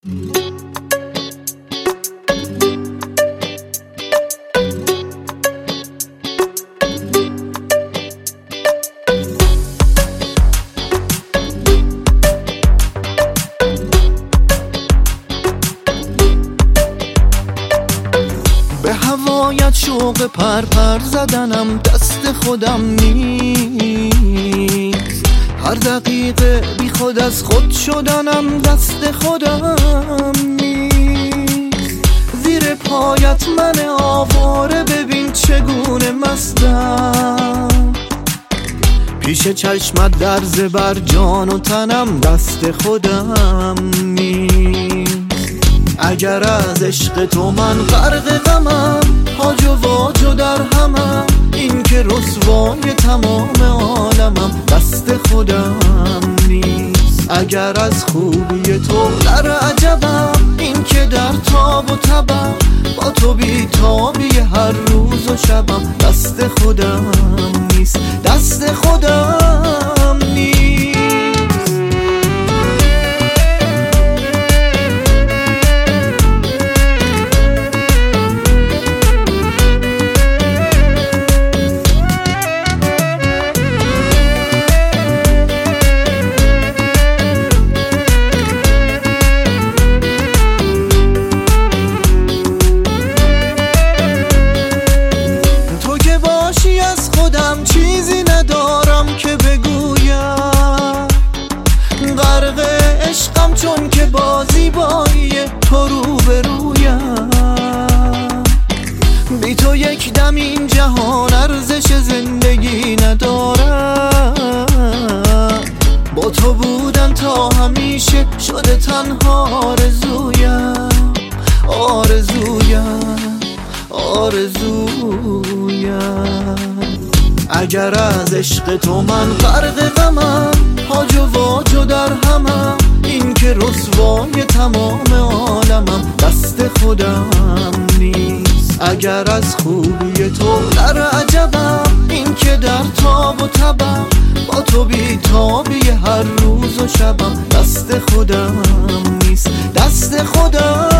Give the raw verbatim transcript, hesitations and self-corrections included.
به هوایت شوق پر پر زدنم دست خودم نیست، هر دقیقه بی خود از خود شدنم دست خودم نیست. زیر پایت من آواره ببین چگونه مستم، پیش چشمت در زبر جان و تنم دست خودم نیست. اگر از عشق تو من غرق غمم، هاج و واج و در همم، این که رسوای تمام عالمم دست خودم نیست. اگر از خوبی تو در عجبم، این که در تاب و تبم، با تو بی تابی هر روز و شبم دست خودم نیست، دست خودم نیست. چیزی ندارم که بگویم، غرق عشقم چون که با زیبایی تو رو به رویم. بی تو یک دم این جهان ارزش زندگی ندارم، با تو بودن تا همیشه شده تنها آرزویم، آرزویم، آرزویم. اگر از عشق تو من غرق غمم، هاج و واج و در همم، این که رسوای تمام عالمم دست خودم نیست. اگر از خوبی تو در عجبم، این که در تاب و تبم، با تو بی تابی هر روز و شبم دست خودم نیست، دست خودم